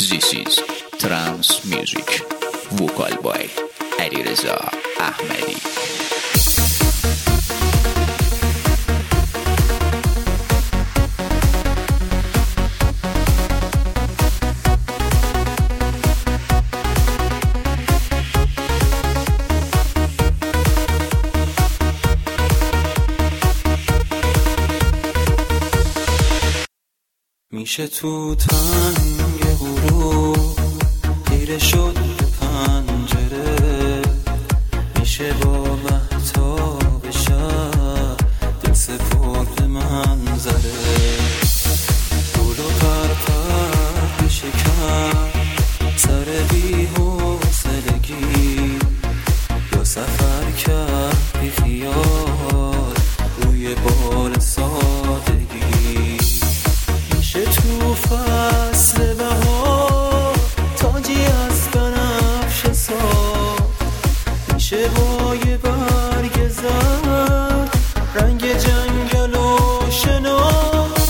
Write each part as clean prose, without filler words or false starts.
This is Trance Music. Vocal by علیرضا احمدی. میشه تو تنگ غروب خیره شد به پنجره، میشه با مهتاب شب دل سپرد منظره، گل و پرپر بشکن سر بی حوصلگی، یا سفر کرد بی خیال روی بال سادگی. تو فصل بهار تاجی از بنفش ساخت، میشه با یه برگ زرد رنگ جنگل و شناخت.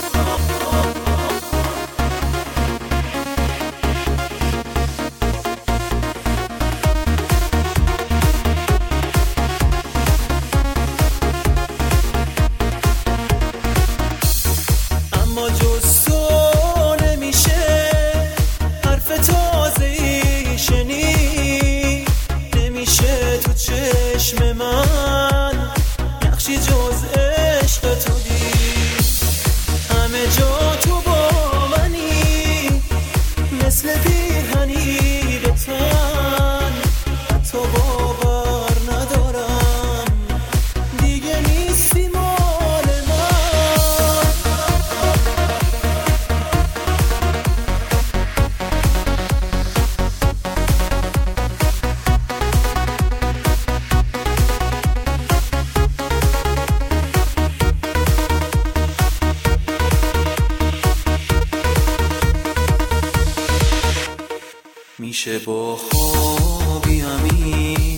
اما جز تو نمیشه حرف تازه‌ای شنید، نمیشه تو چشم من نقشی جز عشق تو دید. همه جا تو با منی مثل پیرهنی به تن، حتی باور ندارم دیگه نیستی مال من. میشه با خوابی همین